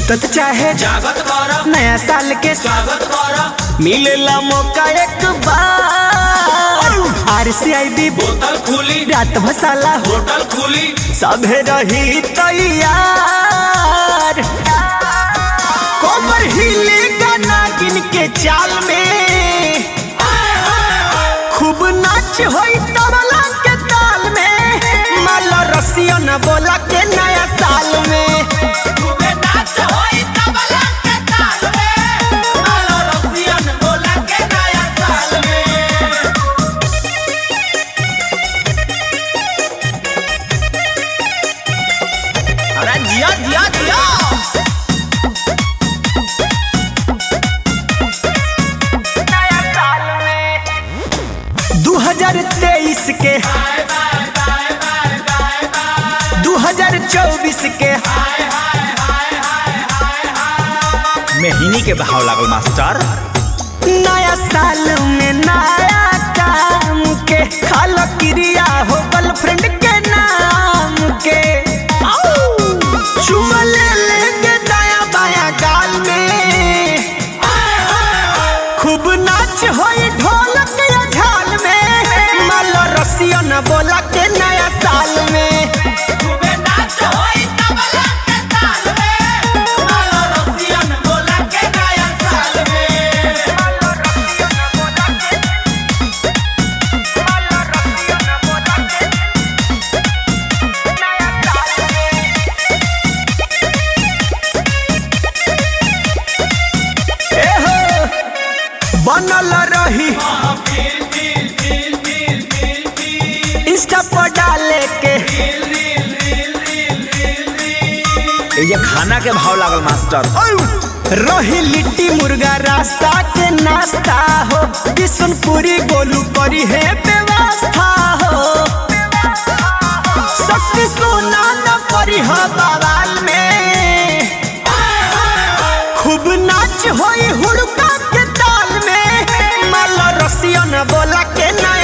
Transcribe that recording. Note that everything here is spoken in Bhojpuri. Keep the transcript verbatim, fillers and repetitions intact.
सुतत चाहे जागत कर नया साल के स्वागत कर मिलेला मौका एक बार आरसीआईबी बोतल खुली रात भसाला होटल खुली सभे रही तैयार कोमर हिलेगा नागिन के चाल में खूब नाच होई तबला के ताल में माला रसिया न बोला के नया साल में खूबे नाच होई तबला के ताल में माला रसिया न बोला के नया साल में। अरे जिया जिया जिया दो हज़ार तेईस के दो हज़ार चौबीस के महीनी के भाव लागल मास्टर। नया साल में नया काम के खाल क्रिया हो गर्लफ्रेंड के नाम के चुमा ले लेंगे दाया बाया गाल में खूब नाच होई ढोलक या झाल में माला रसिया न बोला के नया साल में खूबे नाच होई तबला के ताल में माला रसिया न बोला के नया साल में। बनल रही इंस्टा पर डाले के ये खाना के भाव लागल मास्टर। रही लिट्टी मुर्गा रास्ता के नाश्ता हो बिशनपुरी गोलू करी है व्यवस्था हो शक्ति सोना न करी हो बवाल में खूब नाच होई हुड़का के ताल में माला रसिया न बोला के नया